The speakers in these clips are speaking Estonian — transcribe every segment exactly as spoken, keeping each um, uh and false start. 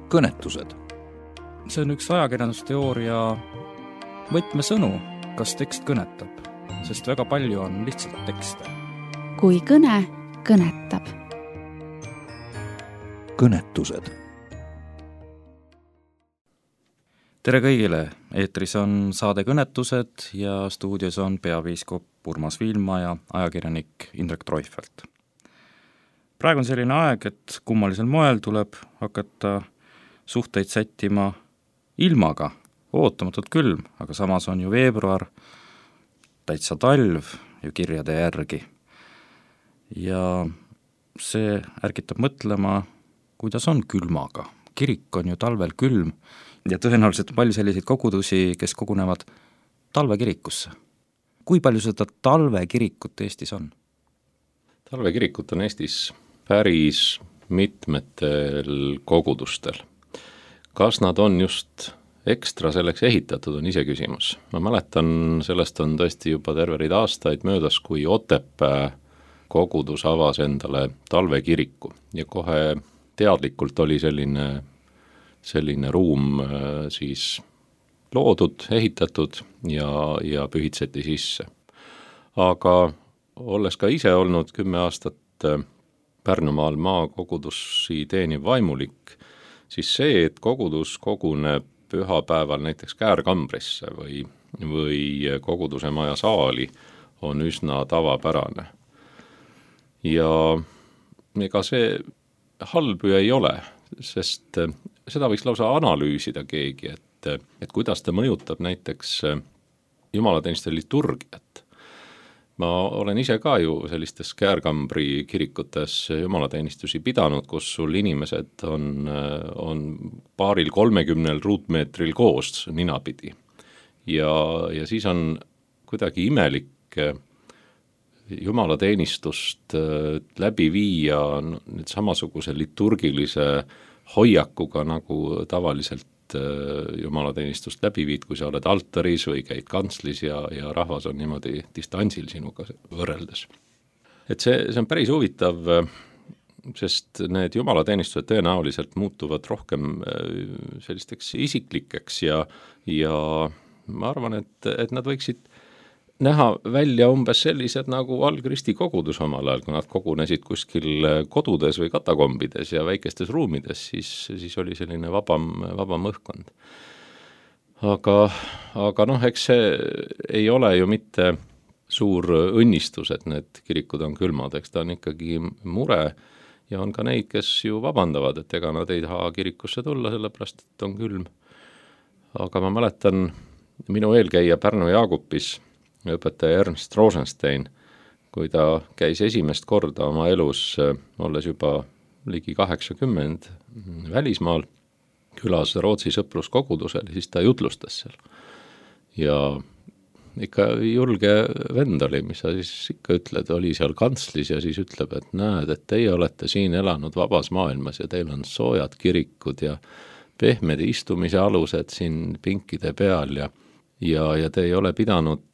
kõnetused. See on üks ajakirjandusteooria võtmesõnu, kas tekst kõnetab, sest väga palju on lihtsalt tekste. Kui kõne kõnetab. Kõnetused. Tere kõigile, eetris on saade Kõnetused ja stuudios on peapiiskop Urmas Viilma ja ajakirjanik Indrek Treufelt. Praegu on selline aeg, et kummalisel moel tuleb hakata suhteid sättima ilmaga, ootamatult külm, aga samas on ju veebruar, täitsa talv ju kirjade järgi. Ja see ärgitab mõtlema, kuidas on külmaga. Kirik on ju talvel külm ja tõenäoliselt palju selliseid kogudusi, kes kogunevad talvekirikusse. Kui palju seda talvekirikut Eestis on? Talvekirikut on Eestis päris mitmetel kogudustel. Kas nad on just ekstra selleks ehitatud, on ise küsimus. Ma mäletan, sellest on tõesti juba terverid aastaid möödas, kui Otepää kogudus avas endale talvekiriku ja kohe teadlikult oli selline, selline ruum siis loodud, ehitatud ja, ja pühitseti sisse. Aga olles ka ise olnud kümme aastat Pärnumaal maakogudusi teeniv vaimulik, siis see, et kogudus koguneb pühapäeval näiteks Käärkambrisse või, või koguduse maja saali, on üsna tavapärane. Ja ega see halb ju ei ole, sest seda võiks lausa analüüsida keegi, et, et kuidas ta mõjutab näiteks jumalateenistuse liturgiat. Ma olen ise ka ju sellistes Käärkambri kirikutes jumalateenistusi pidanud, kus sul inimesed on, on paaril kolmekümnel ruutmeetril koos ninapidi. Ja, ja siis on kuidagi imelik jumalateenistust läbi viia nüüd samasuguse liturgilise hoiakuga, nagu tavaliselt jumalateenistust läbi viid, kui sa oled altaris või käid kantslis ja, ja rahvas on niimoodi distantsil sinuga võrreldes. Et see, see on päris huvitav, sest need jumalateenistused tõenäoliselt muutuvad rohkem sellisteks isiklikeks ja, ja ma arvan, et, et nad võiksid näha välja umbes sellised nagu Algristi kogudus omal ajal, kui nad kogunesid kuskil kodudes või katakombides ja väikestes ruumides, siis, siis oli selline vabam, vabam õhkkond. Aga, aga noh, eks see ei ole ju mitte suur õnnistus, et need kirikud on külmad, eks ta on ikkagi mure ja on ka neid, kes ju vabandavad, et ega nad ei taha kirikusse tulla, sellepärast, et on külm. Aga ma mäletan minu eelkäija Pärnu Jaagupis, õpetaja Ernst Rosenstein, kui ta käis esimest korda oma elus, olles juba ligi kaheksakümmend välismaal, külas Rootsi sõpruskogudusel, siis ta jutlustas seal. Ja ikka julge vend oli, mis sa siis ikka ütled, oli seal kantslis ja siis ütleb, et näed, et teie olete siin elanud vabas maailmas ja teil on soojad kirikud ja pehmed istumise alused siin pinkide peal ja Ja, ja te ei ole pidanud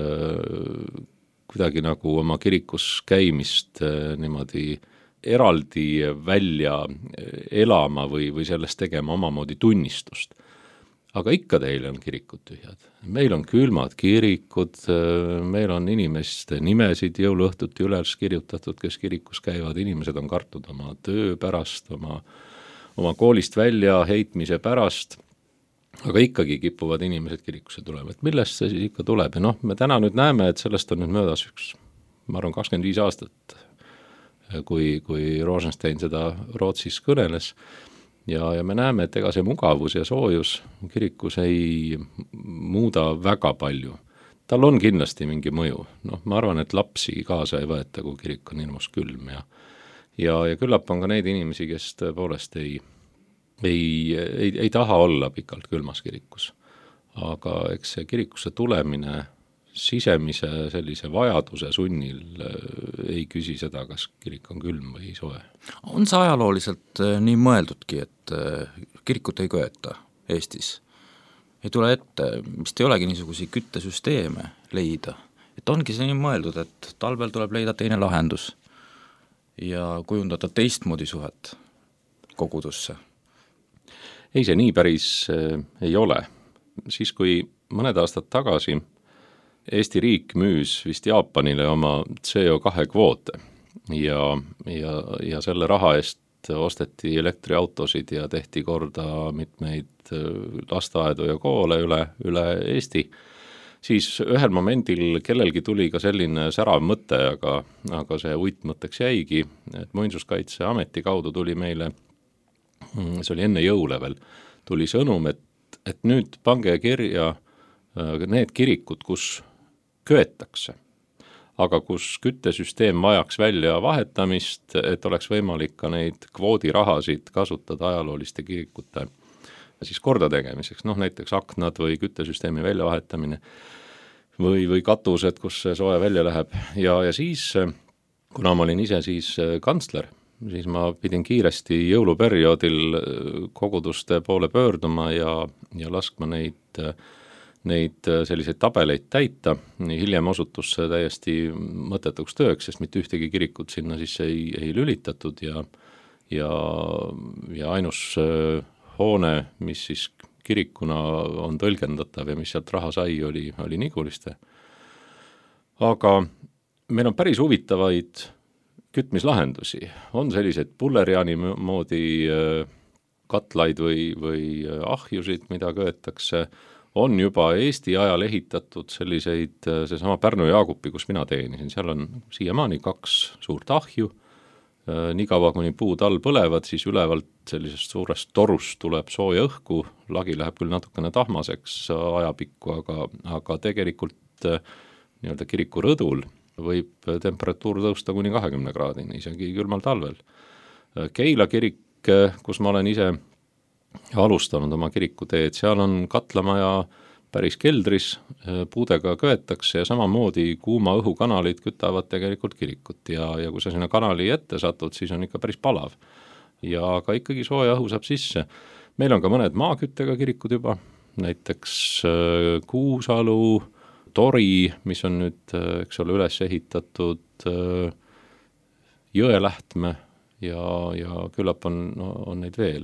äh, kuidagi nagu oma kirikus käimist äh, niimoodi eraldi välja elama või, või sellest tegema omamoodi tunnistust. Aga ikka teil on kirikud tühjad. Meil on külmad kirikud, äh, meil on inimeste nimesid jõuluõhtuti üles kirjutatud, kes kirikus käivad, inimesed on kartud oma töö pärast, oma, oma koolist välja heitmise pärast, aga ikkagi kipuvad inimesed kirikusse tulema, et millest see siis ikka tuleb ja noh, me täna nüüd näeme, et sellest on nüüd möödas üks, ma arvan, kakskümmend viis aastat, kui, kui Rosenstein seda Rootsis kõneles ja, ja me näeme, et ega see mugavus ja soojus kirikus ei muuda väga palju. Tal on kindlasti mingi mõju, noh, ma arvan, et lapsi kaasa ei võeta, kui kirik on ilmus külm ja, ja, ja küllap on ka neid inimesi, kes tõepoolest ei Ei, ei, ei taha olla pikalt külmas kirikus, aga eks see kirikusse tulemine sisemise sellise vajaduse sunnil ei küsi seda, kas kirik on külm või soe. On see ajalooliselt nii mõeldudki, et kirikut ei köeta Eestis? Ei tule ette, vist ei olegi niisugusi küttesüsteeme leida. Et ongi see nii mõeldud, et talvel tuleb leida teine lahendus ja kujundada teistmoodi suhet kogudusse. ei, see nii päris ei ole. Siis, kui mõned aastad tagasi Eesti riik müüs vist Jaapanile oma C O kahe kvoote ja, ja, ja selle raha eest osteti elektriautosid ja tehti korda mitmeid lasteaedu ja koole üle, üle Eesti, siis ühel momendil kellelgi tuli ka selline särav mõte, aga, aga see uitmõtteks jäigi, et Muinsuskaitseameti kaudu tuli meile, see oli enne jõule veel, tuli sõnum, et, et nüüd pange kirja need kirikud, kus köetakse, aga kus küttesüsteem vajaks välja vahetamist, et oleks võimalik ka neid kvoodirahasid kasutada ajalooliste kirikute siis korda tegemiseks, noh näiteks aknad või küttesüsteemi väljavahetamine või, või katused, kus see soe välja läheb ja, ja siis, kuna ma olin ise siis kantsler, siis ma pidin kiiresti jõuluperioodil koguduste poole pöörduma ja, ja laskma neid neid selliseid tabeleid täita, hiljem osutus see täiesti mõttetuks tööks, sest mitte ühtegi kirikut sinna sisse ei, ei lülitatud ja, ja, ja ainus hoone, mis siis kirikuna on tõlgendatav ja mis sealt raha sai, oli, oli Niguliste. Aga meil on päris huvitavaid kütmislahendusi, on sellised pulleriaani moodi katlaid või, või ahjusid, mida köetakse, on juba Eesti ajal ehitatud selliseid, seesama Pärnu Jaagupi, kus mina teenisin, seal on siiamaani kaks suurt ahju, nii kaua kuni puud all põlevad, siis ülevalt sellisest suurest torust tuleb sooja õhku, lagi läheb küll natukene tahmaseks ajapikku, aga, aga tegelikult nii-öelda kiriku rõdul võib temperatuur tõusta kuni kahekümne kraadini, isegi külmal talvel. Keila kirik, kus ma olen ise alustanud oma kirikuteed, seal on katlamaja päris keldris, puudega köetakse ja samamoodi kuuma õhukanalid kütavad tegelikult kirikut ja, ja kui sa sinna kanali ette satud, siis on ikka päris palav. Ja aga ikkagi sooja õhu saab sisse. Meil on ka mõned maaküttega kirikud juba, näiteks Kuusalu, Tori, mis on nüüd, eks ole, üles ehitatud, Jõelähtme ja, ja küllap on, no, on neid veel.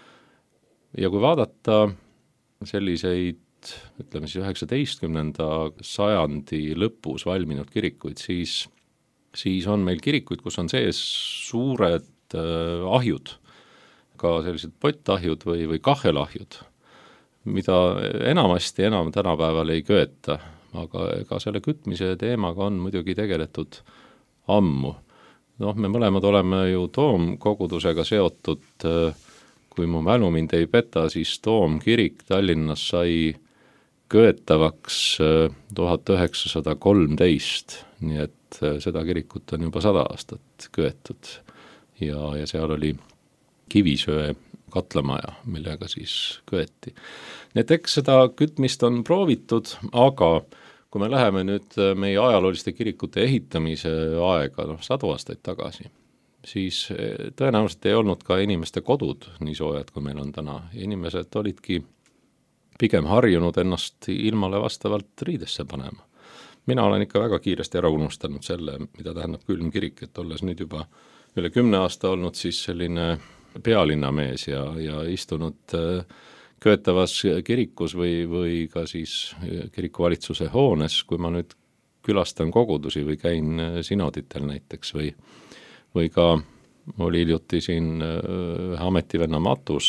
Ja kui vaadata selliseid, ütleme siis üheksateistkümnenda sajandi lõpus valminud kirikuid, siis, siis on meil kirikuid, kus on sees suured äh, ahjud, ka sellised pottahjud või, või kahelahjud, mida enamasti enam tänapäeval ei köeta, aga ega selle kütmise teemaga on muidugi tegeletud ammu. Noh, me mõlemad oleme ju toomkogudusega seotud äh, kui mu mälu mind ei peta, siis Toomkirik Tallinnas sai köetavaks tuhat üheksasada kolmteist, nii et seda kirikut on juba sada aastat köetud ja, ja seal oli kivisöe katlamaja, millega siis köeti. Nii et eks seda kütmist on proovitud, aga kui me läheme nüüd meie ajalooliste kirikute ehitamise aega, noh, sadu aastaid tagasi, siis tõenäoliselt ei olnud ka inimeste kodud nii soojad, kui meil on täna. Inimesed olidki pigem harjunud ennast ilmale vastavalt riidesse panema. Mina olen ikka väga kiiresti ära unustanud selle, mida tähendab külm kirik, et olles nüüd juba üle kümne aasta olnud siis selline pealinnamees ja, ja istunud köetavas kirikus või, või ka siis kirikuvalitsuse hoones, kui ma nüüd külastan kogudusi või käin sinoditel näiteks või või ka oli hiljuti siin ühe ametivenna matus,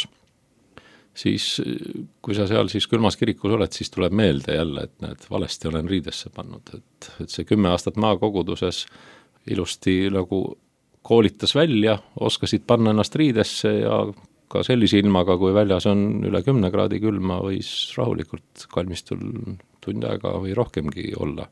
siis kui sa seal siis külmas kirikus oled, siis tuleb meelde jälle, et näed, valesti olen riidesse pannud, et, et see kümme aastat maakoguduses ilusti nagu koolitas välja, oskasid panna ennast riidesse ja ka sellise ilmaga, kui väljas on üle kümne kraadi külma, võis rahulikult kalmistul tund aega või rohkemgi olla.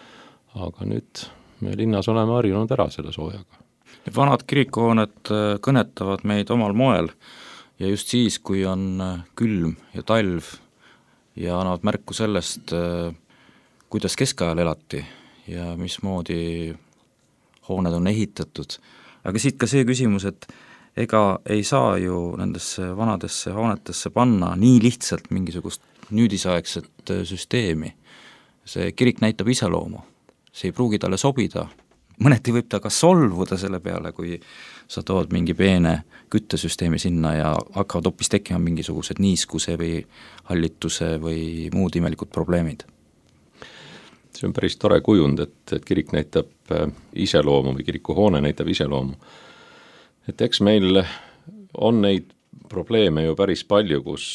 Aga nüüd me linnas oleme harjunud ära selle soojaga. Vanad kirikuhooned kõnetavad meid omal moel ja just siis, kui on külm ja talv ja annavad märku sellest, kuidas keskajal elati ja mismoodi hooned on ehitatud. Aga siit ka see küsimus, et ega ei saa ju nendesse vanadesse hoonetesse panna nii lihtsalt mingisugust nüüdisaegset süsteemi. See kirik näitab iseloomu, see ei pruugi talle sobida. Mõneti võib ta ka solvuda selle peale, kui sa tood mingi peene küttesüsteemi sinna ja hakkavad hoopis tekkima mingisugused niiskuse või hallituse või muud imelikud probleemid. See on päris tore kujund, et, et kirik näitab iseloomu või kirikuhoone näitab iseloomu. Et eks meil on neid probleeme ju päris palju, kus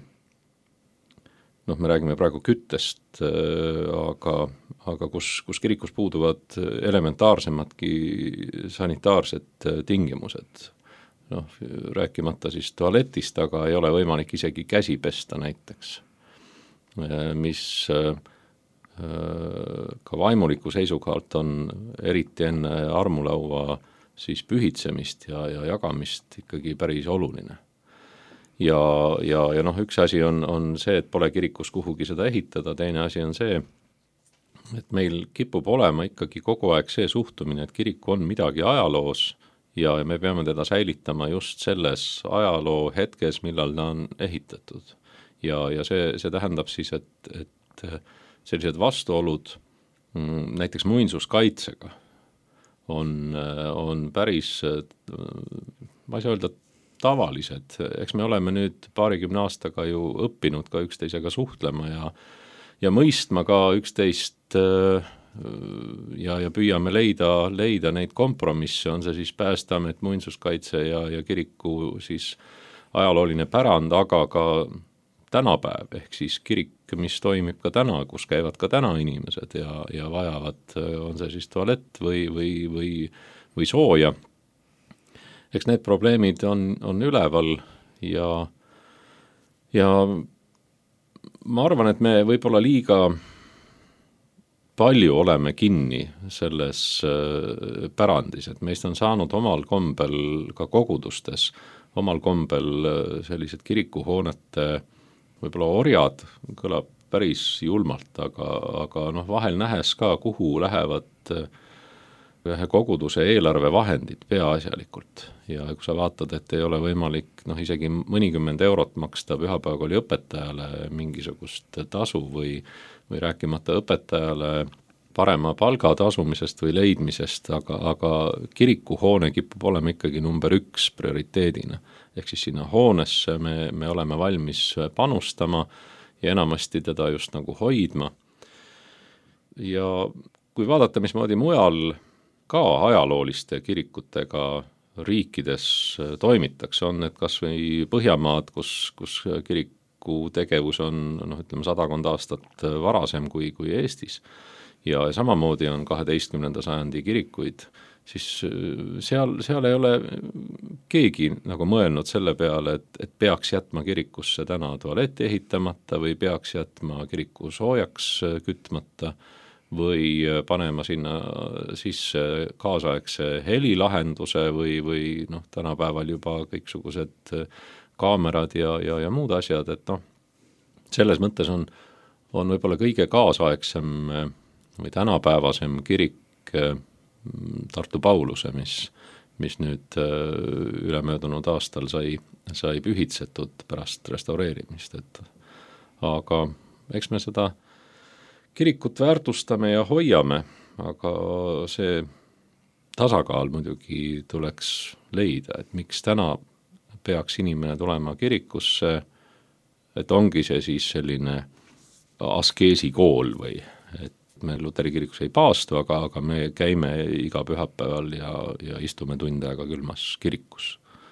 noh, me räägime praegu küttest, aga, aga kus, kus kirikus puuduvad elementaarsemadki sanitaarsed tingimused. Noh, rääkimata siis tualetist, aga ei ole võimalik isegi käsi pesta näiteks, mis ka vaimuliku seisukohalt on eriti enne armulaua siis pühitsemist ja, ja jagamist ikkagi päris oluline. Ja, ja, ja noh, üks asi on, on see, et pole kirikus kuhugi seda ehitada, teine asi on see, et meil kipub olema ikkagi kogu aeg see suhtumine, et kirik on midagi ajaloos ja me peame teda säilitama just selles ajaloo hetkes, millal ta on ehitatud. Ja, ja see, see tähendab siis, et, et sellised vastuolud näiteks muinsuskaitsega on, on päris, ma ei saa öelda, tavalised. Eks me oleme nüüd paarikümne aastaga ju õppinud ka üksteisega suhtlema ja, ja mõistma ka üksteist ja, ja püüame leida, leida neid kompromisse, on see siis Päästeamet, muinsuskaitse ja, ja kiriku siis ajalooline pärand, aga ka tänapäev, ehk siis kirik, mis toimib ka täna, kus käivad ka täna inimesed ja, ja vajavad, on see siis tualett või, või, või, või sooja. Eks need probleemid on, on üleval ja, ja ma arvan, et me võib-olla liiga palju oleme kinni selles pärandis, et meist on saanud omal kombel ka kogudustes, omal kombel sellised kirikuhoonete võib-olla orjad, kõlab päris julmalt, aga, aga noh, vahel nähes ka, kuhu lähevad ühe koguduse eelarvevahendid peaasjalikult. Ja kui sa vaatad, et ei ole võimalik noh, isegi mõnikümmend eurot maksta pühapäevakooli õpetajale mingisugust tasu või, või rääkimata õpetajale parema palga tasumisest või leidmisest, aga, aga kirikuhoone kipub olema ikkagi number üks prioriteedina. Ehk siis sinna hoonesse me, me oleme valmis panustama ja enamasti teda just nagu hoidma. Ja kui vaadata, mismoodi mujal ka ajalooliste kirikutega riikides toimitakse, on need kas või Põhjamaad, kus, kus kiriku tegevus on noh, ütleme sadakond aastat varasem kui, kui Eestis. Ja samamoodi on kaheteistkümnenda sajandi kirikuid, siis seal, seal ei ole keegi nagu mõelnud selle peale, et, et peaks jätma kirikusse täna tualetti ehitamata või peaks jätma kiriku soojaks kütmata või panema sinna sisse kaasaegse helilahenduse või, või noh, tänapäeval juba kõiksugused kaamerad ja, ja, ja muud asjad, et noh, selles mõttes on, on võib-olla kõige kaasaegsem või tänapäevasem kirik Tartu Pauluse, mis, mis nüüd ülemöödunud aastal sai, sai pühitsetud pärast restaureerimist. Et aga eks me seda kirikut väärtustame ja hoiame, aga see tasakaal muidugi tuleks leida, et miks täna peaks inimene tulema kirikusse, et ongi see siis selline askeesikool või et me Luteri kirikus ei paastu, aga, aga me käime iga pühapäeval ja, ja istume tund aega külmas kirikus.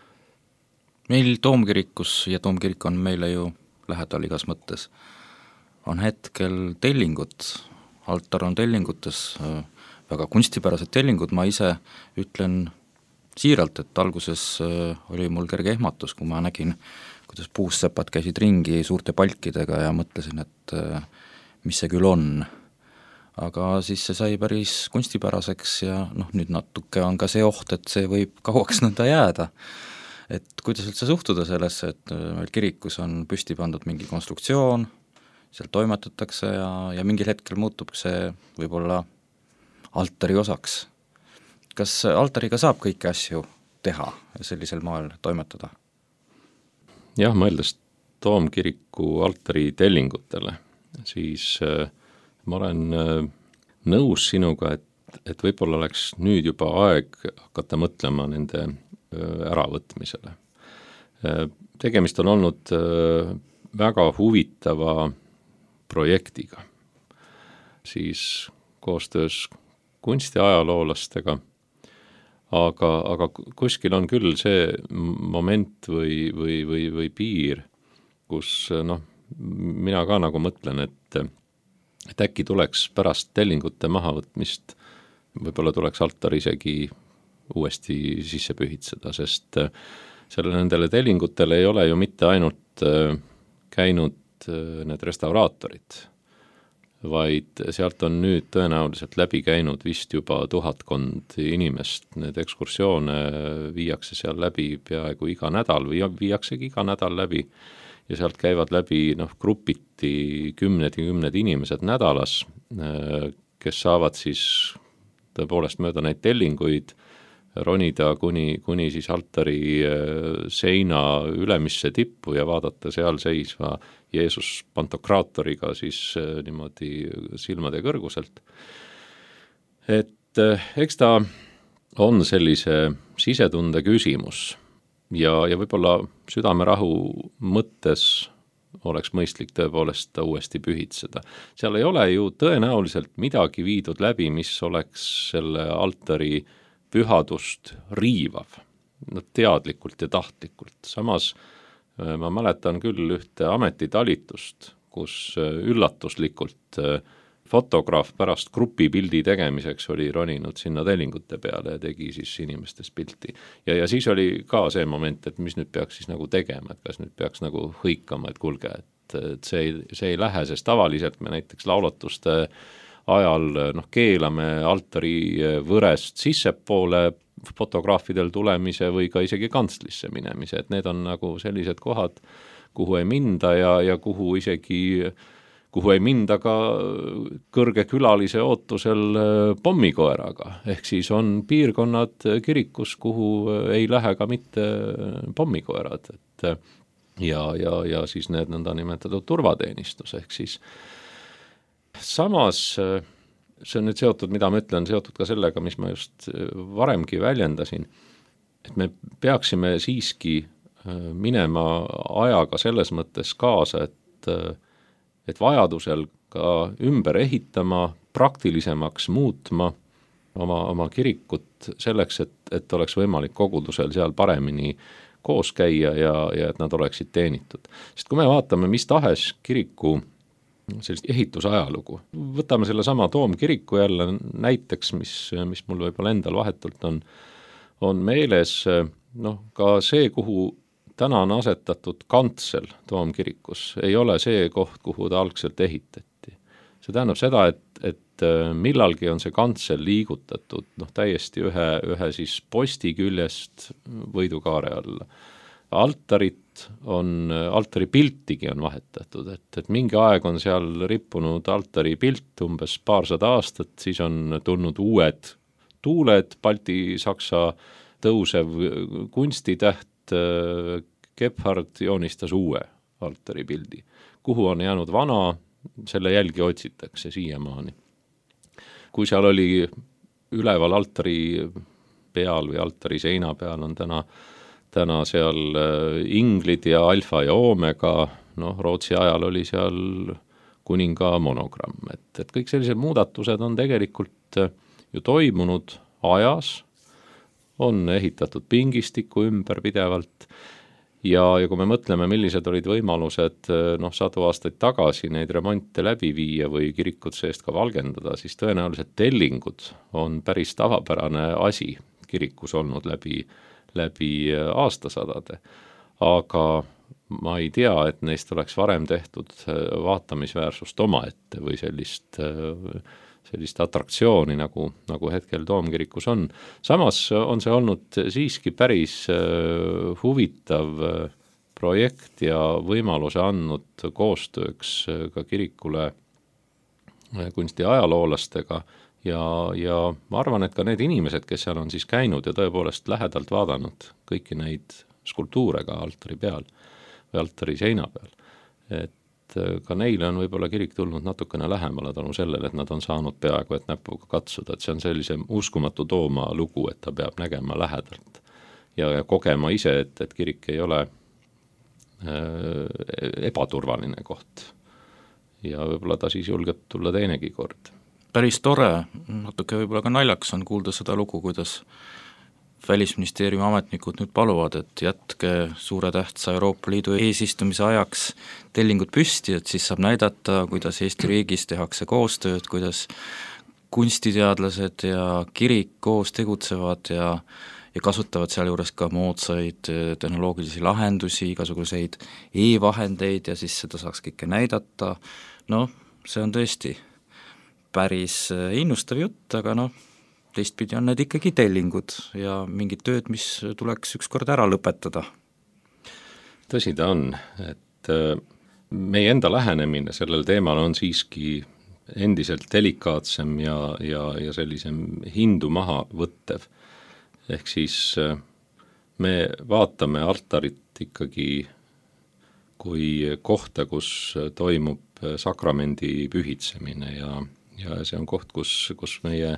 Meil Toomkirikus, ja Toomkirik on meile ju lähedal igas mõttes, on hetkel tellingud, altar on tellingutes, väga kunstipärased tellingud, ma ise ütlen siiralt, et alguses oli mul kerge ehmatus, kui ma nägin, kuidas puussepad käisid ringi suurte palkidega ja mõtlesin, et mis see küll on. Aga siis see sai päris kunstipäraseks ja noh, nüüd natuke on ka see oht, et see võib kauaks nõnda jääda. Et kuidas üldse suhtuda sellesse, et meil kirikus on püsti pandud mingi konstruktsioon, seal toimetatakse ja, ja mingil hetkel muutub see võib-olla altari osaks. Kas altariga saab kõiki asju teha ja sellisel moel toimetada? Jah, mõeldes Toomkiriku altari tellingutele, siis äh, ma olen nõus sinuga, et, et, et võib-olla oleks nüüd juba aeg hakata mõtlema nende äravõtmisele. Tegemist on olnud väga huvitava projektiga, siis koostöös kunstiajaloolastega, aga, aga kuskil on küll see moment või, või, või, või piir, kus noh, mina ka nagu mõtlen, et, et äkki tuleks pärast tellingute mahavõtmist, võib-olla tuleks altar isegi uuesti sisse pühitseda, sest selle nendele tellingutele ei ole ju mitte ainult käinud need restauraatorid, vaid sealt on nüüd tõenäoliselt läbi käinud vist juba tuhatkond inimest, need ekskursioone viiakse seal läbi peaaegu iga nädal või viiaksegi iga nädal läbi ja sealt käivad läbi noh, grupiti kümned ja kümned inimesed nädalas, kes saavad siis tõepoolest mööda neid tellinguid ronida kuni, kuni siis altari seina ülemisse tippu ja vaadata seal seisva Jeesus Pantokraatoriga siis niimoodi silmade kõrguselt. Et eks ta on sellise sisetunde küsimus ja, ja võib-olla südamerahu mõttes oleks mõistlik tõepoolest ta uuesti pühitseda. Seal ei ole ju tõenäoliselt midagi viidud läbi, mis oleks selle altari pühadust riivav, no teadlikult ja tahtlikult. Samas ma mäletan küll ühte ametitalitust, kus üllatuslikult fotograaf pärast grupipildi tegemiseks oli roninud sinna tellingute peale ja tegi siis inimestest pilti. Ja, ja siis oli ka see moment, et mis nüüd peaks siis nagu tegema, et kas nüüd peaks nagu hõikama, et kulge, et, et see, ei, see ei lähe, sest tavaliselt me näiteks laulatuste ajal noh, keelame altari võrest sissepoole fotograafidel tulemise või ka isegi kantslisse minemise, et need on nagu sellised kohad, kuhu ei minda ja, ja kuhu isegi, kuhu ei minda ka kõrge külalise ootusel pommikoeraga, ehk siis on piirkonnad kirikus, kuhu ei lähe ka mitte pommikoerad, et ja, ja, ja siis need nõnda nimetatud turvateenistus, ehk siis samas see on nüüd seotud, mida ma ütlen, seotud ka sellega, mis ma just varemgi väljendasin, et me peaksime siiski minema ajaga selles mõttes kaasa, et, et vajadusel ka ümber ehitama, praktilisemaks muutma oma, oma kirikut selleks, et, et oleks võimalik kogudusel seal paremini koos käia ja, ja et nad oleksid teenitud. Sest kui me vaatame mis tahes kiriku sellist ehitusajalugu. Võtame selle sama Toomkiriku jälle näiteks, mis, mis mul võib-olla endal vahetult on, on meeles, noh, ka see, kuhu täna on asetatud kantsel Toomkirikus, ei ole see koht, kuhu ta algselt ehitati. See tähendab seda, et, et millalgi on see kantsel liigutatud noh, täiesti ühe, ühe siis posti küljest võidukaare alla. Altarit on, altari piltigi on vahetatud, et, et mingi aeg on seal rippunud altari pilt umbes paarsada aastat, siis on tulnud uued tuuled, Balti-Saksa tõusev kunstitäht, Gebhard joonistas uue altari pildi. Kuhu on jäänud vana, selle jälgi otsitakse siiamaani. Kui seal oli üleval altari peal või altari seina peal on täna täna seal inglid ja alfa ja oomega, noh, Rootsi ajal oli seal kuninga monogramm, et, et kõik sellised muudatused on tegelikult ju toimunud ajas, on ehitatud pingistiku ümber pidevalt ja, ja kui me mõtleme, millised olid võimalused noh, sadu aastaid tagasi neid remonte läbi viia või kirikut seest ka valgendada, siis tõenäoliselt tellingud on päris tavapärane asi kirikus olnud läbi läbi aastasadade, aga ma ei tea, et neist oleks varem tehtud vaatamisväärsust omaette või sellist, sellist atraktsiooni, nagu, nagu hetkel Toomkirikus on. Samas on see olnud siiski päris huvitav projekt ja võimaluse andnud koostööks ka kirikule kunstiajaloolastega, Ja, ja ma arvan, et ka need inimesed, kes seal on siis käinud ja tõepoolest lähedalt vaadanud kõiki neid skulptuure ka altari peal või altari seina peal, et ka neile on võib-olla kirik tulnud natukene lähemale tänu sellele, et nad on saanud peaaegu et näpuga katsuda, et see on sellise uskumatu Tooma lugu, et ta peab nägema lähedalt ja, ja kogema ise, et, et kirik ei ole äh, ebaturvaline koht. Ja võib-olla ta siis julgeb tulla teinegi kord. Päris tore, natuke võib-olla ka naljaks on kuulda seda lugu, kuidas Välisministeeriumi ametnikud nüüd paluvad, et jätke suure tähtsa Euroopa Liidu eesistumise ajaks tellingud püsti, et siis saab näidata, kuidas Eesti riigis tehakse koostööd, kuidas kunstiteadlased ja kirik koos tegutsevad ja, ja kasutavad sealjuures ka moodsaid tehnoloogilisi lahendusi, igasuguseid e-vahendeid ja siis seda saaks kõike näidata. No, see on tõesti päris innustav jutt, aga noh, teistpidi on need ikkagi tellingud ja mingid tööd, mis tuleks ükskord ära lõpetada. Tõsi ta on, et meie enda lähenemine sellel teemal on siiski endiselt delikaatsem ja, ja, ja sellisem hindu maha võttev. Ehk siis me vaatame altarit ikkagi kui kohta, kus toimub sakramendi pühitsemine ja, ja see on koht, kus, kus meie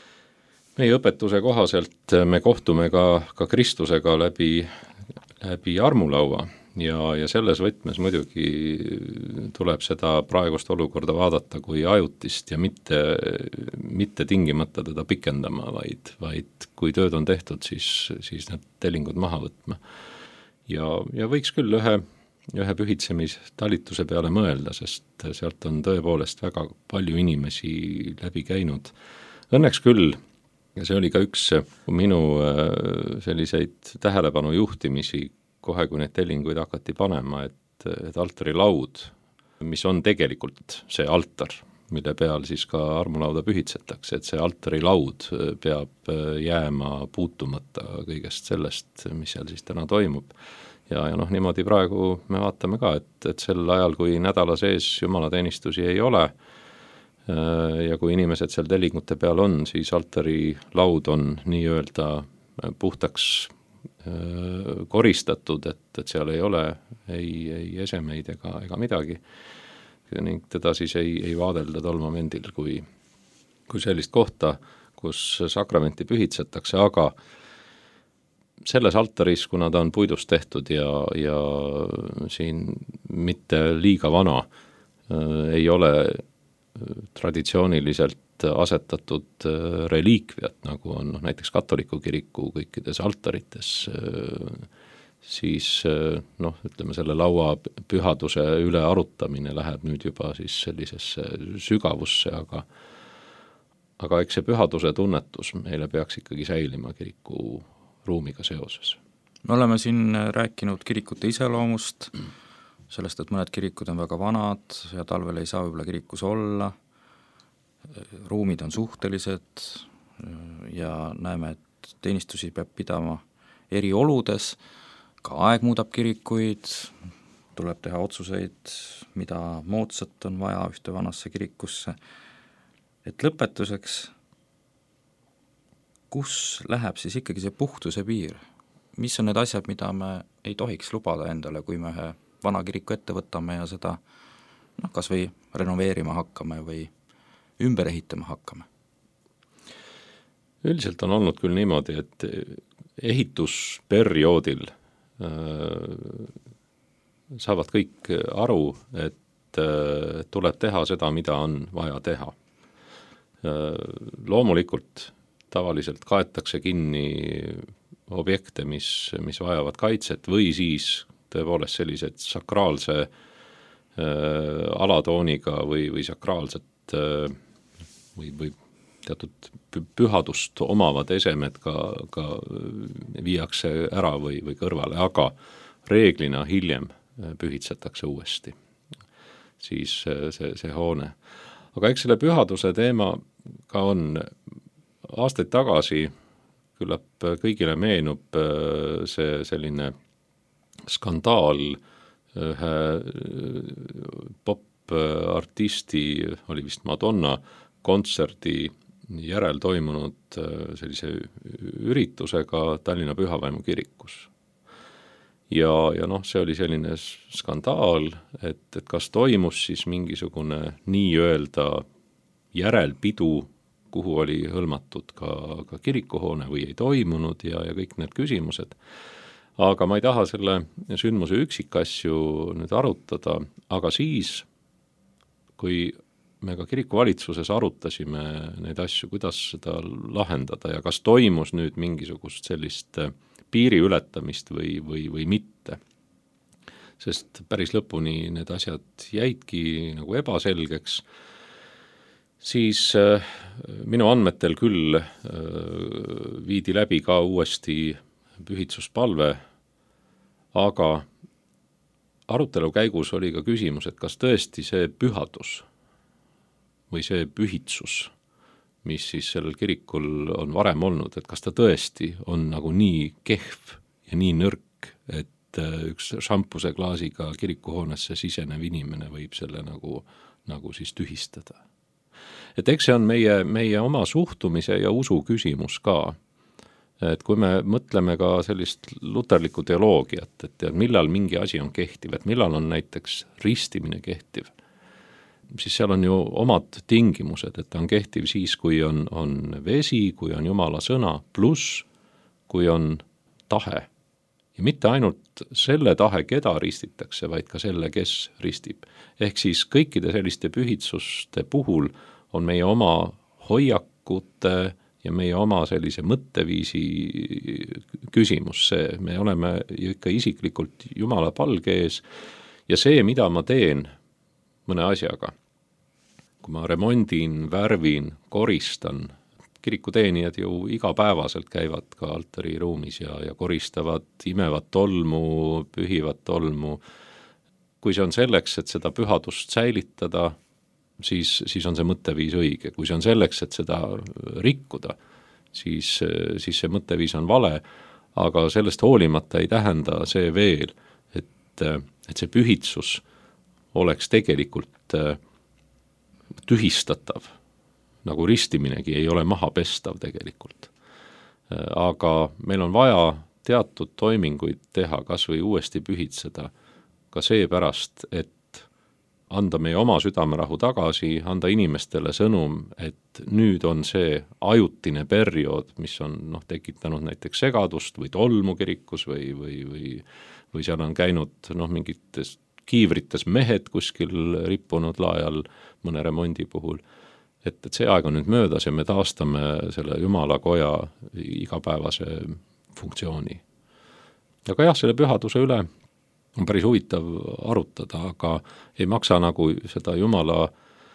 Meie õpetuse kohaselt me kohtume ka, ka Kristusega läbi, läbi armulaua ja, ja selles võtmes muidugi tuleb seda praegust olukorda vaadata kui ajutist ja mitte, mitte tingimata teda pikendama, vaid, vaid kui tööd on tehtud, siis, siis need tellingud maha võtma. Ja, ja võiks küll ühe, ühe pühitsemistalituse peale mõelda, sest sealt on tõepoolest väga palju inimesi läbi käinud. Õnneks küll. Ja see oli ka üks minu selliseid tähelepanu juhtimisi, kohe kui neid tellinguid hakati panema, et, et altari laud, mis on tegelikult see altar, mille peal siis ka armulauda pühitsetakse, et see altari laud peab jääma puutumata kõigest sellest, mis seal siis täna toimub. Ja, ja noh, niimoodi praegu me vaatame ka, et, et sel ajal, kui nädala sees jumalateenistusi ei ole, ja kui inimesed seal tellingute peal on, siis altari laud on nii-öelda puhtaks koristatud, et, et seal ei ole ei, ei esemeid ega, ega midagi. Ning teda siis ei, ei vaadelda tolmamendil kui, kui sellist kohta, kus sakramenti pühitsetakse, aga selles altaris, kuna ta on puidust tehtud ja, ja siin mitte liiga vana, ei ole traditsiooniliselt asetatud reliikviat, nagu on no, näiteks katoliku kiriku kõikides altarites, siis noh, ütleme selle laua pühaduse üle arutamine läheb nüüd juba siis sellisesse sügavusse, aga aga eks see pühaduse tunnetus meile peaks ikkagi säilima kiriku ruumiga seoses. Me oleme siin rääkinud kirikute iseloomust, sellest, et mõned kirikud on väga vanad ja talvel ei saa võib-olla kirikus olla, ruumid on suhtelised ja näeme, et teenistusi peab pidama eri oludes, ka aeg muudab kirikuid, tuleb teha otsuseid, mida moodsat on vaja ühte vanasse kirikusse. Et lõpetuseks, kus läheb siis ikkagi see puhtuse piir? Mis on need asjad, mida me ei tohiks lubada endale, kui me ühe vana kiriku ette võtame ja seda noh, kas või renoveerima hakkame või ümber ehitama hakkame? Üldiselt on olnud küll niimoodi, et ehitusperioodil äh, saavad kõik aru, et äh, tuleb teha seda, mida on vaja teha. Äh, loomulikult tavaliselt kaetakse kinni objekte, mis, mis vajavad kaitset või siis tõepoolest sellised sakraalse äh, alatooniga või, või sakraalset äh, või, või teatud pühadust omavad esemed ka, ka viiakse ära või, või kõrvale, aga reeglina hiljem pühitsetakse uuesti siis see, see hoone. Aga eks selle pühaduse teema ka on aastaid tagasi, küllap kõigile meenub see selline skandaal ühe pop-artisti, oli vist Madonna, kontserdi järel toimunud sellise üritusega Tallinna Pühavaimu kirikus. ja, ja noh, see oli selline skandaal, et, et kas toimus siis mingisugune nii-öelda järelpidu, kuhu oli hõlmatud ka, ka kirikuhoone või ei toimunud ja, ja kõik need küsimused. Aga ma ei taha selle sündmuse üksikasju nüüd arutada, aga siis, kui me ka kirikuvalitsuses arutasime neid asju, kuidas seda lahendada ja kas toimus nüüd mingisugust sellist piiri ületamist või, või, või mitte. Sest päris lõpuni need asjad jäidki nagu ebaselgeks, siis äh, minu andmetel küll äh, viidi läbi ka uuesti pühitsuspalve, aga arutelu käigus oli ka küsimus, et kas tõesti see pühadus või see pühitsus, mis siis sellel kirikul on varem olnud, et kas ta tõesti on nagu nii kehv ja nii nõrk, et äh, üks šampuse klaasiga kirikuhoonesse sisenev inimene võib selle nagu, nagu siis tühistada. Et eks see on meie, meie oma suhtumise ja usu küsimus ka. Et kui me mõtleme ka sellist luterlikku teoloogiat, et millal mingi asi on kehtiv, et millal on näiteks ristimine kehtiv, siis seal on ju omad tingimused, et ta on kehtiv siis, kui on, on vesi, kui on Jumala sõna, pluss kui on tahe. Ja mitte ainult selle tahe, keda ristitakse, vaid ka selle, kes ristib. Ehk siis kõikide selliste pühitsuste puhul on meie oma hoiakute ja meie oma sellise mõtteviisi küsimus see. Me oleme ikka isiklikult Jumala palge ees ja see, mida ma teen mõne asjaga, kui ma remondin, värvin, koristan, kirikuteenijad ju igapäevaselt käivad ka altariruumis ja, ja koristavad, imevad tolmu, pühivad tolmu. Kui see on selleks, et seda pühadust säilitada, Siis, siis on see mõtteviis õige. Kui see on selleks, et seda rikkuda, siis, siis see mõtteviis on vale, aga sellest hoolimata ei tähenda see veel, et, et see pühitsus oleks tegelikult tühistatav, nagu ristiminegi ei ole maha pestav tegelikult. Aga meil on vaja teatud toiminguid teha, kas või uuesti pühitseda, ka seepärast, et anda meie oma südamerahu tagasi, anda inimestele sõnum, et nüüd on see ajutine periood, mis on noh, tekitanud näiteks segadust või tolmu kirikus või, või, või, või seal on käinud noh, mingites kiivrites mehed kuskil rippunud laajal mõne remondi puhul. Et, et see aeg on nüüd möödas ja me taastame selle Jumala koja igapäevase funktsiooni. Aga jah, selle pühaduse üle on päris huvitav arutada, aga ei maksa nagu seda Jumala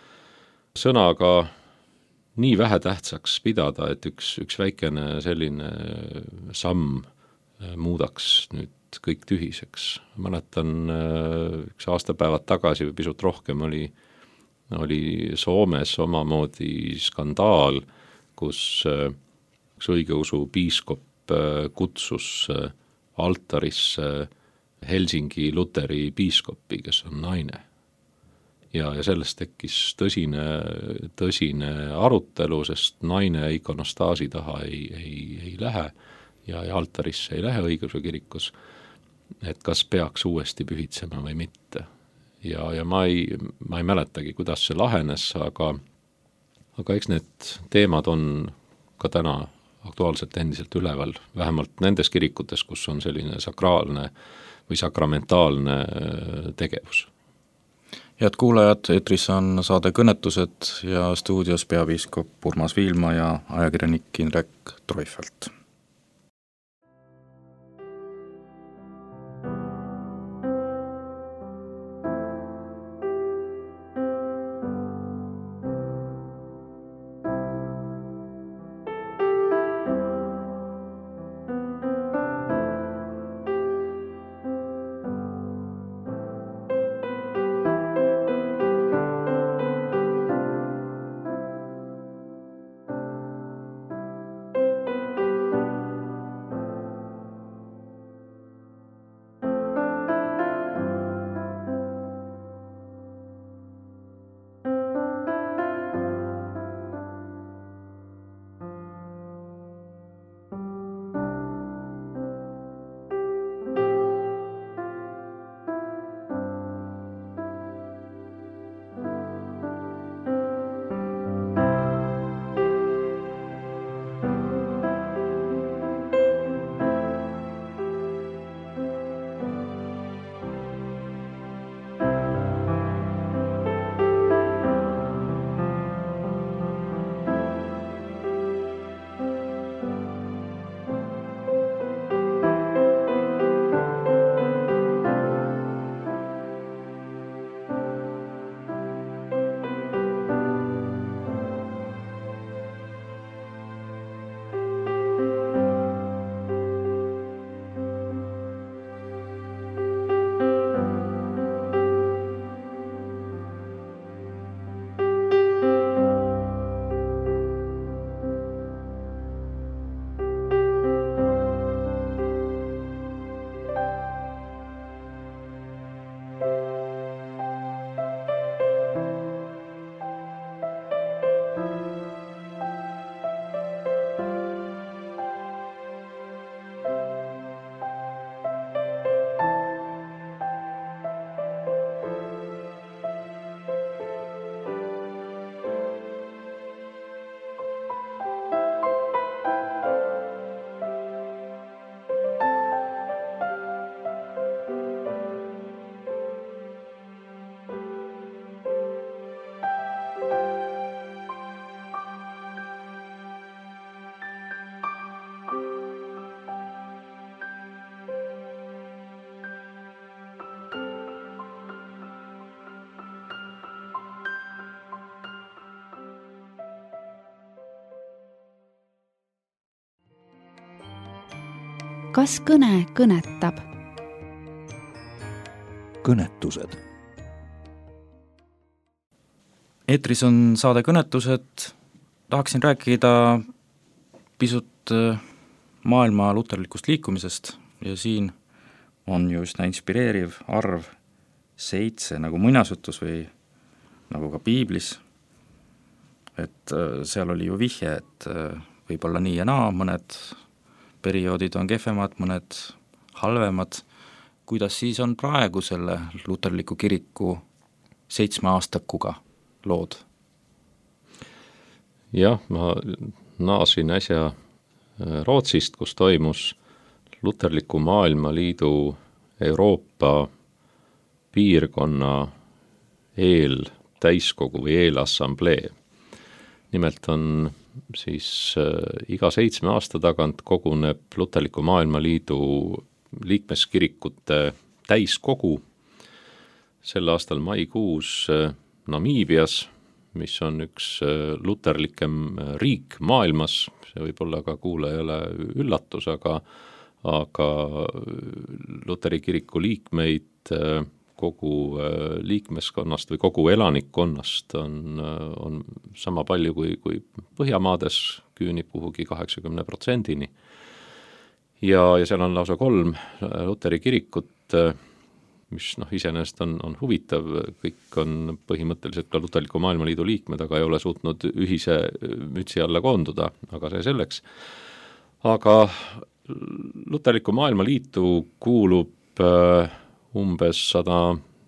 sõnaga nii vähe tähtsaks pidada, et üks, üks väikene selline samm muudaks nüüd kõik tühiseks. Mäletan, üks aastapäevad tagasi või pisut rohkem oli, oli Soomes omamoodi skandaal, kus üks õigeusu piiskop kutsus altarisse Helsingi Luteri piiskopi, kes on naine. Ja, ja sellest tekkis tõsine, tõsine arutelu, sest naine ikonostaasi taha ei, ei, ei lähe ja, ja altarisse ei lähe õigeusu kirikus, et kas peaks uuesti pühitsema või mitte. Ja, ja ma, ei, ma ei mäletagi, kuidas see lahenes, aga, aga eks need teemad on ka täna aktuaalselt endiselt üleval, vähemalt nendes kirikutes, kus on selline sakraalne või sakramentaalne tegevus. Head kuulajad, eetris on saade Kõnetused ja stuudios peapiiskop Urmas Viilma ja ajakirjanik Indrek Treufelt. kas kõne kõnetab? Kõnetused. Eetris on saade Kõnetused. Tahaksin rääkida pisut maailma luterlikust liikumisest ja siin on ju üsna inspireeriv arv seitse nagu muinasjutus või nagu ka piiblis, et seal oli ju vihje, et võib-olla nii ja naa, mõned perioodid on kehvemad, mõned halvemad. Kuidas siis on praegu selle luterliku kiriku seitsme aastakuga lood? Jah, ma naasin äsja Rootsist, kus toimus Luterliku Maailmaliidu Euroopa piirkonna eel täiskogu või eelassamblee. Nimelt on siis äh, iga seitsme aasta tagant koguneb Luterliku Maailmaliidu liikmeskirikute täiskogu. Sel aastal maikuus äh, Namiibias, mis on üks luterlikem riik maailmas, see võib olla ka kuulajale üllatus, aga, aga Luteri kiriku liikmeid kogu liikmeskonnast või kogu elanikkonnast on, on sama palju kui, kui Põhjamaades, küünib kuhugi kaheksakümne protsendini. Ja, ja seal on lausa kolm Luteri kirikut, mis noh, iseenesest on, on huvitav, kõik on põhimõtteliselt ka Luterliku Maailmaliidu liikmed, aga ei ole suutnud ühise mütsi alla koonduda, aga see selleks. Aga Luterliku Maailmaliitu kuulub umbes sada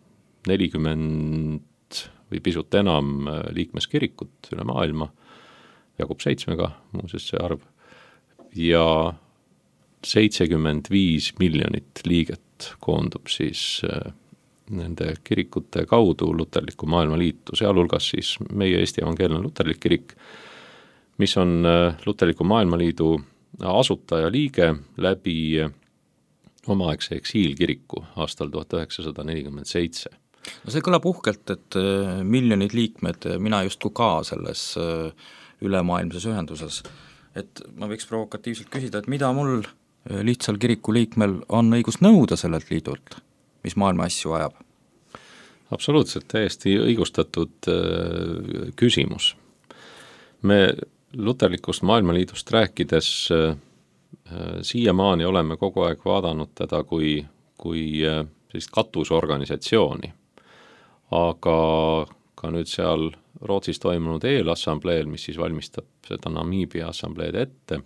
nelikümmend või pisut enam liikmeskirikut üle maailma, jagub seitsmega, muuseas see arv, ja seitsekümmend viis miljonit liiget koondub siis nende kirikute kaudu Luterliku Maailmaliitu, sealhulgas siis meie Eesti Evangeelne Luterlik kirik, mis on Luterliku Maailmaliidu asutaja liige läbi omaaegse eksiilkiriku aastal tuhat üheksasada nelikümmend seitse. No see kõlab uhkelt, et miljonid liikmed, mina justkui ka selles ülemaailmses ühenduses, et ma võiks provokatiivselt küsida, et mida mul lihtsal kiriku liikmel on õigus nõuda sellelt liidult, mis maailma asju ajab? Absoluutselt, täiesti õigustatud äh, küsimus. Me luterlikust maailmaliidust rääkides äh, siiamaani oleme kogu aeg vaadanud teda kui, kui äh, sellist katusorganisatsiooni. Aga ka nüüd seal Rootsis toimunud eelassambleel, mis siis valmistab seda Namiibia assambleed ette,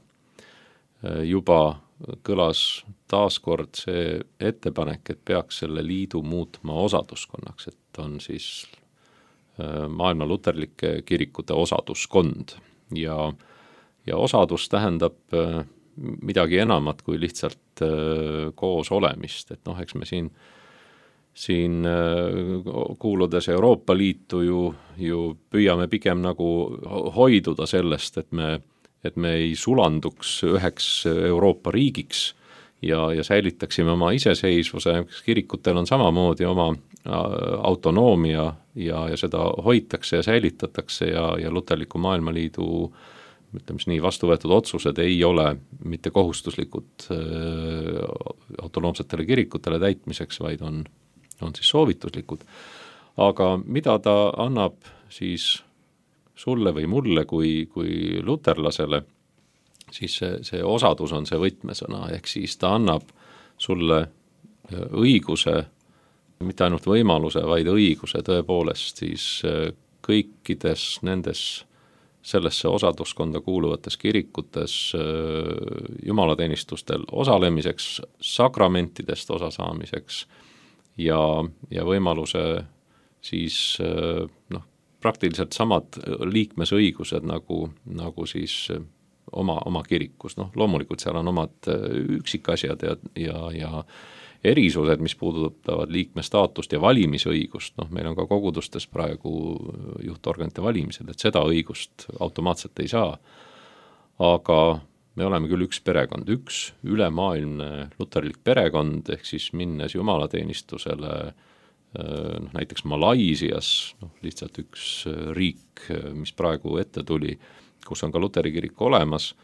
juba kõlas taaskord see ettepanek, et peaks selle liidu muutma osaduskonnaks, et on siis maailma luterlike kirikute osaduskond. Ja, ja osadus tähendab midagi enamat kui lihtsalt koos olemist, et noh, eks me siin, siin kuuludes Euroopa Liitu ju, ju püüame pigem nagu hoiduda sellest, et me et me ei sulanduks üheks Euroopa riigiks ja, ja säilitaksime oma iseseisvuse, kirikutel on samamoodi oma autonoomia ja, ja seda hoitakse ja säilitatakse ja, ja Luterliku Maailmaliidu ütleme nii, vastu võetud otsused ei ole mitte kohustuslikud äh, autonoomsetele kirikutele täitmiseks, vaid on, on siis soovituslikud. Aga mida ta annab siis sulle või mulle kui, kui luterlasele, siis see, see osadus on see võtmesõna, ehk siis ta annab sulle õiguse, mitte ainult võimaluse, vaid õiguse tõepoolest siis kõikides nendes sellesse osaduskonda kuuluvates kirikutes jumalateenistustel osalemiseks, sakramentidest osasaamiseks ja, ja võimaluse siis noh, praktiliselt samad liikmesõigused nagu, nagu siis oma, oma kirikus. No, loomulikult seal on omad üksikasjad ja, ja, ja erisused, mis puudutavad liikmestaatust ja valimisõigust. No, meil on ka kogudustes praegu juhtorganite valimised, et seda õigust automaatselt ei saa. Aga me oleme küll üks perekond, üks ülemaailmne luterlik perekond, ehk siis minnes jumalateenistusele noh, näiteks Malaisias, noh, lihtsalt üks riik, mis praegu ette tuli, kus on ka luteri kirik olemas,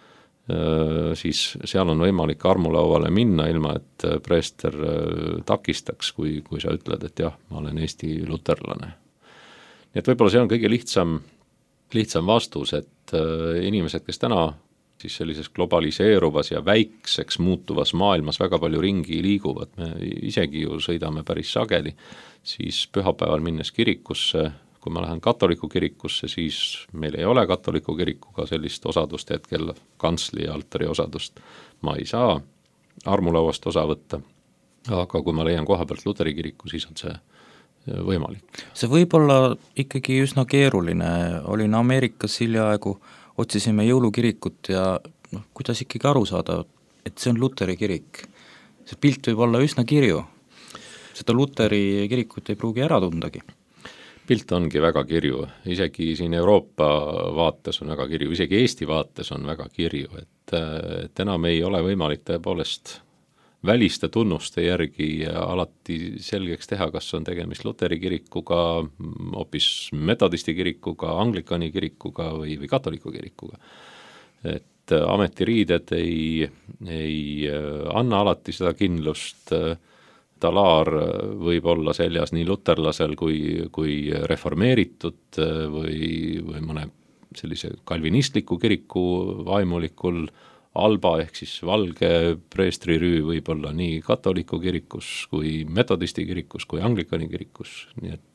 siis seal on võimalik armulauale minna, ilma et preester takistaks, kui, kui sa ütled, et jah, ma olen Eesti luterlane. Nii et võib-olla see on kõige lihtsam, lihtsam vastus, et inimesed, kes täna siis sellises globaliseeruvas ja väikseks muutuvas maailmas väga palju ringi liiguvad, me isegi ju sõidame päris sageli, siis pühapäeval minnes kirikusse, kui ma lähen katoliku kirikusse, siis meil ei ole katoliku kirikuga sellist osadust hetkel, kantsli ja altari osadust ma ei saa armulauast osa võtta, aga kui ma leian koha pealt luteri kiriku, siis on see võimalik. See võib olla ikkagi üsna keeruline, olin Ameerikas hiljaaegu, otsisime jõulukirikut ja noh, kuidas ikkagi aru saada, et see on luteri kirik. See pilt võib olla üsna kirju, seda luteri kirikut ei pruugi ära tundagi. Pilt ongi väga kirju, isegi siin Euroopa vaates on väga kirju, isegi Eesti vaates on väga kirju, et, et enam ei ole võimalik tõepoolest väliste tunnuste järgi alati selgeks teha, kas on tegemist luteri kirikuga, hoopis metodisti kirikuga, anglikani kirikuga või, või katoliku kirikuga. Et ametiriided ei, ei anna alati seda kindlust, talaar võib olla seljas nii luterlasel kui, kui reformeeritud või, või mõne sellise kalvinistliku kiriku vaimulikul. Alba ehk siis valge preestrirüü võib olla nii katoliku kirikus kui metodisti kirikus kui anglikani kirikus, nii et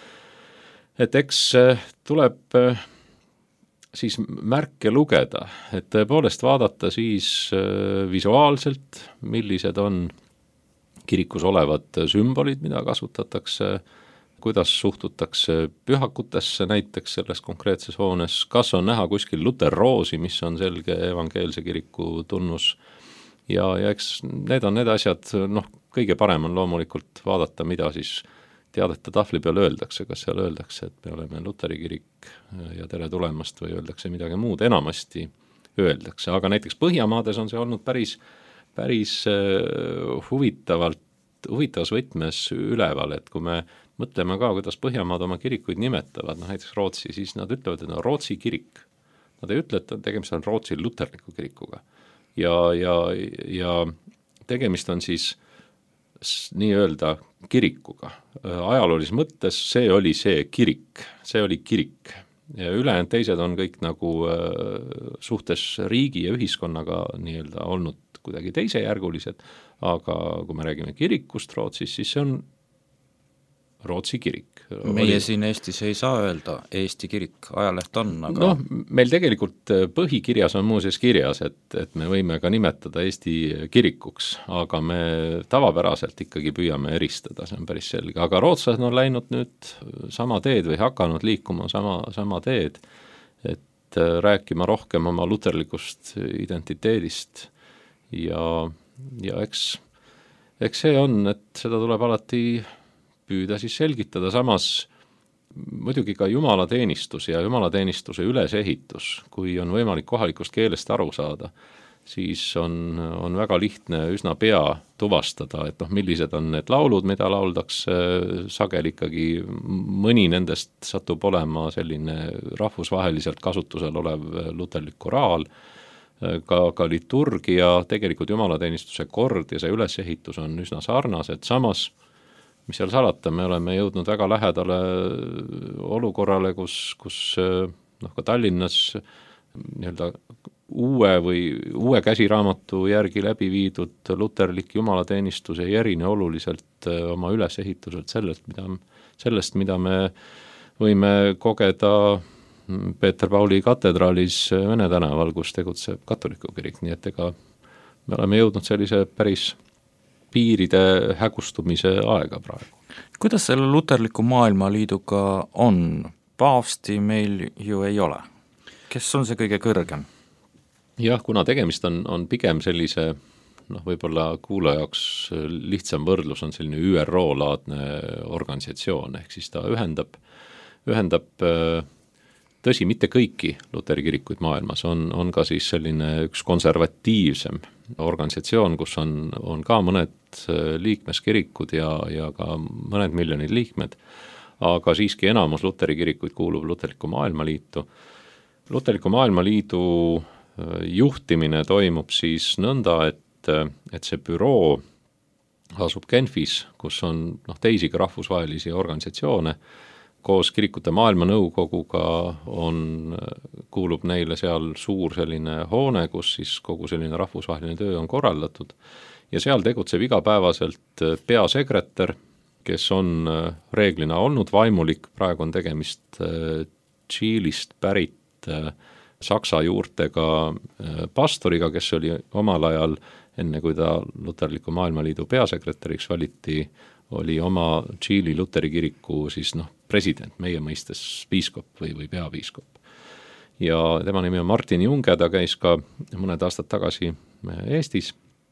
et eks tuleb siis märke lugeda, et tõepoolest vaadata siis visuaalselt, millised on kirikus olevad sümbolid, mida kasutatakse, kuidas suhtutakse pühakutesse näiteks selles konkreetses hoones, kas on näha kuskil luterroosi, mis on selge evangeelse kiriku tunnus ja, ja eks need on need asjad, noh, kõige parem on loomulikult vaadata, mida siis teadete tahvli peal öeldakse, kas seal öeldakse, et me oleme luteri kirik ja tere tulemast või öeldakse midagi muud, enamasti öeldakse, aga näiteks Põhjamaades on see olnud päris, päris huvitavalt, huvitavas võtmes üleval, et kui me mõtleme ka, kuidas Põhjamaad oma kirikuid nimetavad, noh näiteks Rootsi, siis nad ütlevad, et on Rootsi kirik. Nad ei ütle, et tegemist on Rootsi luterliku kirikuga. Ja, ja, ja tegemist on siis nii-öelda kirikuga. Ajaloolis mõttes see oli see kirik, see oli kirik. Ja ülejäänud teised on kõik nagu suhtes riigi ja ühiskonnaga nii-öelda olnud kuidagi teisejärgulised, aga kui me räägime kirikust Rootsis, siis see on Rootsi kirik. Meie siin Eestis ei saa öelda Eesti kirik, ajaleht on, aga noh, meil tegelikult põhikirjas on muuseas kirjas, et, et me võime ka nimetada Eesti kirikuks, aga me tavapäraselt ikkagi püüame eristada, see on päris selge, aga rootslased on läinud nüüd sama teed või hakanud liikuma sama, sama teed, et rääkima rohkem oma luterlikust identiteedist ja, ja eks, eks see on, et seda tuleb alati püüda siis selgitada, samas muidugi ka jumalateenistus ja jumalateenistuse ülesehitus, kui on võimalik kohalikust keelest aru saada, siis on, on väga lihtne üsna pea tuvastada, et noh, millised on need laulud, mida lauldakse, sageli ikkagi mõni nendest satub olema selline rahvusvaheliselt kasutusel olev luterlik koraal, ka, ka liturgia, tegelikult jumalateenistuse kord ja see ülesehitus on üsna sarnased, samas mis seal salata, me oleme jõudnud väga lähedale olukorrale, kus, kus noh, ka Tallinnas nii-öelda uue või uue käsiraamatu järgi läbi viidud luterlik jumalateenistus ei erine oluliselt oma ülesehituselt sellest, mida, sellest, mida me võime kogeda Peeter Pauli katedraalis Vene tänaval, kus tegutseb katoliku kirik, nii et ega me oleme jõudnud sellise päris piiride hägustumise aega praegu. Kuidas selle luterliku maailmaliiduga on? Paavsti meil ju ei ole. Kes on see kõige kõrgem? Jah, kuna tegemist on, on pigem sellise, noh, võib-olla kuulaja jaoks lihtsam võrdlus on selline Ü R O-laadne organisatsioon, ehk siis ta ühendab, ühendab tõsi, mitte kõiki luteri kirikuid maailmas, on, on ka siis selline üks konservatiivsem organisatsioon, kus on, on ka mõned liikmeskirikud ja, ja ka mõned miljonid liikmed, aga siiski enamus luteri kirikuid kuulub luterliku maailmaliitu. Luterliku maailmaliidu juhtimine toimub siis nõnda, et, et see büroo asub Genfis, kus on noh, teisigi rahvusvahelisi organisatsioone, koos Kirikute Maailmanõukoguga on, kuulub neile seal suur selline hoone, kus siis kogu selline rahvusvaheline töö on korraldatud ja seal tegutseb igapäevaselt peasekretär, kes on reeglina olnud vaimulik, praegu on tegemist Tšiilist pärit saksa juurtega pastoriga, kes oli omal ajal, enne kui ta Luterliku Maailmaliidu peasekretäriks valiti, oli oma Tšiili Luteri kiriku siis noh, president, meie mõistes piiskop või, või peapiiskop. Ja tema nimi on Martin Junge, ta käis ka mõned aastad tagasi Eestis.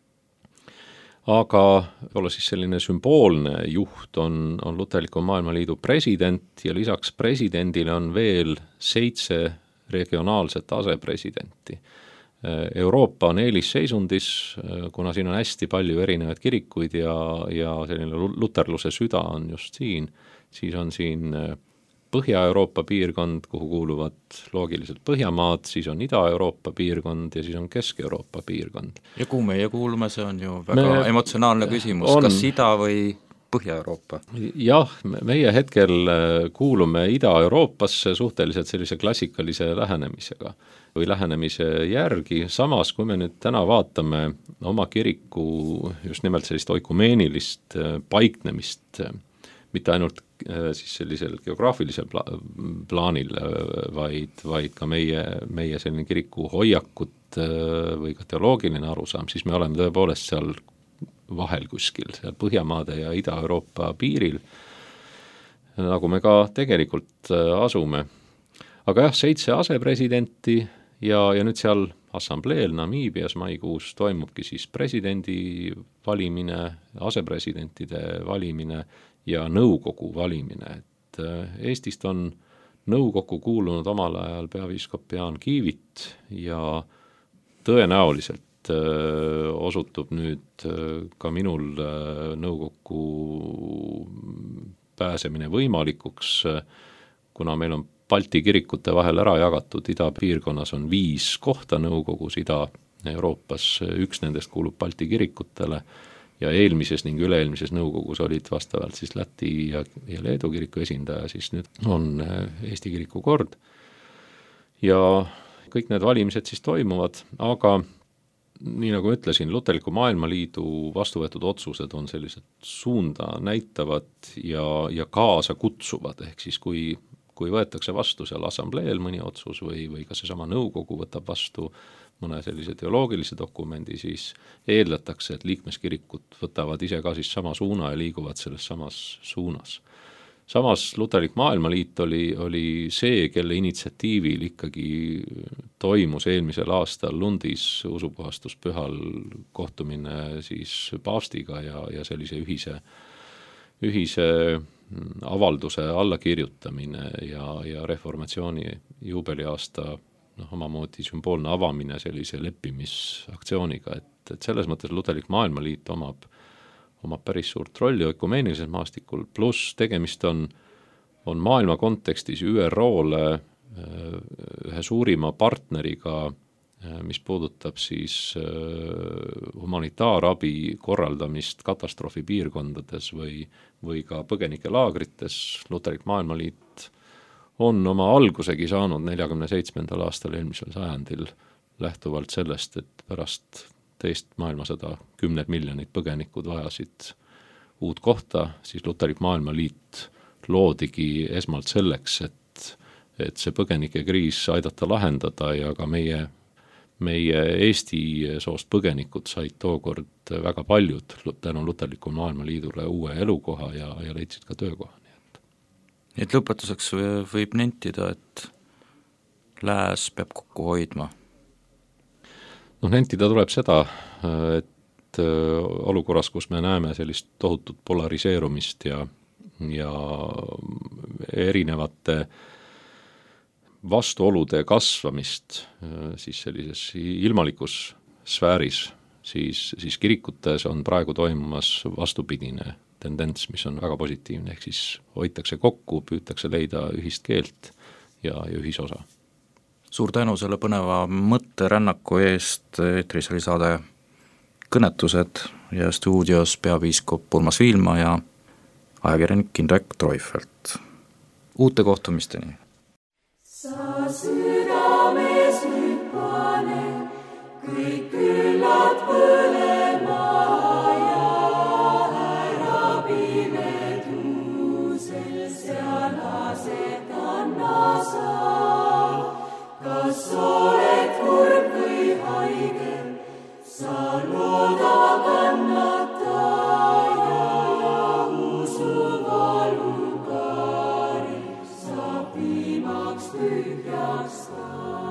Aga olla siis selline sümboolne juht on, on Luterliku Maailmaliidu president ja lisaks presidendile on veel seitse regionaalset asepresidenti. Euroopa on eelisseisundis, kuna siin on hästi palju erinevaid kirikuid ja, ja selline luterluse süda on just siin, siis on siin Põhja-Euroopa piirkond, kuhu kuuluvad loogiliselt Põhjamaad, siis on Ida-Euroopa piirkond ja siis on Kesk-Euroopa piirkond. Ja kuhu meie kuulume, see on ju väga me, emotsionaalne küsimus, on, kas Ida või Põhja-Euroopa? Jah, meie hetkel kuulume Ida-Euroopasse suhteliselt sellise klassikalise lähenemisega või lähenemise järgi, samas kui me nüüd täna vaatame oma kiriku just nimelt sellist oikumeenilist paiknemist, mitte ainult siis sellisel geograafilisel pla- plaanil, vaid, vaid ka meie, meie selline kiriku hoiakut või ka teoloogiline arusaam, siis me oleme tõepoolest seal vahel kuskil, seal Põhjamaade ja Ida-Euroopa piiril, nagu me ka tegelikult asume. Aga jah, seitse asepresidenti ja, ja nüüd seal assambleel Namiibias maikuus toimubki siis presidendi valimine, asepresidentide valimine ja nõukogu valimine, et Eestist on nõukogu kuulunud omal ajal peapiiskop Jaan Kiivit ja tõenäoliselt öö, osutub nüüd öö, ka minul öö, nõukokku pääsemine võimalikuks, kuna meil on Balti kirikute vahel ära jagatud, idapiirkonnas on viis kohta nõukogus, Ida-Euroopas üks nendest kuulub Balti kirikutele ja eelmises ning üleelmises nõukogus olid vastavalt siis Läti ja, ja Leedu kiriku esindaja, siis nüüd on Eesti kiriku kord. Ja kõik need valimised siis toimuvad, aga nii nagu ütlesin, Luterliku Maailmaliidu vastu võetud otsused on sellised suunda näitavad ja, ja kaasa kutsuvad, ehk siis kui, kui võetakse vastu seal assambleel mõni otsus või, või ka seesama nõukogu võtab vastu mõne sellise teoloogilise dokumendi, siis eeldatakse, et liikmeskirikud võtavad ise ka siis sama suuna ja liiguvad selles samas suunas. Samas Luterlik Maailmaliit oli, oli see, kelle initsiatiivil ikkagi toimus eelmisel aastal Lundis usupuhastuspühal kohtumine siis paavstiga ja, ja sellise ühise, ühise avalduse allakirjutamine ja, ja reformatsiooni juubeliaasta noh, omamoodi sümboolne avamine sellise leppimisaktsiooniga, et, et selles mõttes Luterlik Maailmaliit omab, omab päris suurt rolli ökumeenilises maastikul, pluss tegemist on, on maailma kontekstis Ü R O-le ühe suurima partneriga, mis puudutab siis humanitaarabi korraldamist katastroofipiirkondades või, või ka põgenikelaagrites. Luterlik Maailmaliit on oma algusegi saanud neljakümne seitsmendal aastal eelmisel sajandil lähtuvalt sellest, et pärast teist maailmasõda kümned miljonid põgenikud vajasid uut kohta, siis Luterlik Maailmaliit loodigi esmalt selleks, et, et see põgenikekriis aidata lahendada ja ka meie, meie Eesti soost põgenikud said tookord väga paljud tänu Luterliku Maailmaliidule uue elukoha ja, ja leidsid ka töökoha. Et lõpetuseks võib nentida, et lääs peab kokku hoidma. noh, nentida tuleb seda, et olukorras, kus me näeme sellist tohutut polariseerumist ja, ja erinevate vastuolude kasvamist siis sellises ilmalikus sfääris, siis, siis kirikutes on praegu toimumas vastupidine tendents, mis on väga positiivne, ehk siis hoitakse kokku, püütakse leida ühist keelt ja, ja ühisosa. suur tänu selle põneva mõtterännaku eest, eetris oli saade Kõnetused ja stuudios peapiiskop Urmas Viilma ja ajakirjanik Indrek Treufelt. Uute kohtumisteni! Sa südames nüüd pane kõik küllad põlema ja ära pimeduses ja lased anna sa. Kas oled kurb või haige, sa looda kannata ja usu valukari saab viimaks tühjaks ta.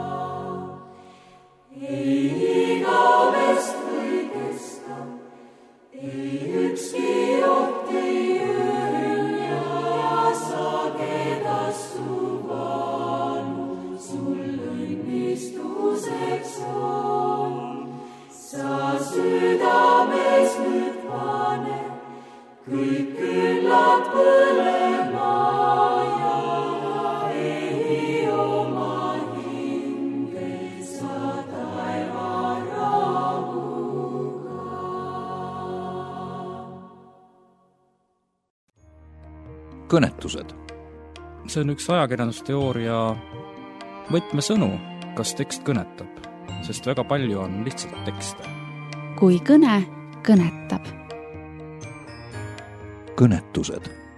Ei igavest või kesta, ei ükski oht ei õnja ja sa kedas su valu, sul õnnistuseks on. Sa südames nüüd pane kõik küllad põlema ja ei oma hinge sa taeva rahuga. Kõnetused. See on üks ajakirjandusteooria võtmesõnu, kas tekst kõnetab, sest väga palju on lihtsalt tekste. Kui kõne kõnetab. Kõnetused.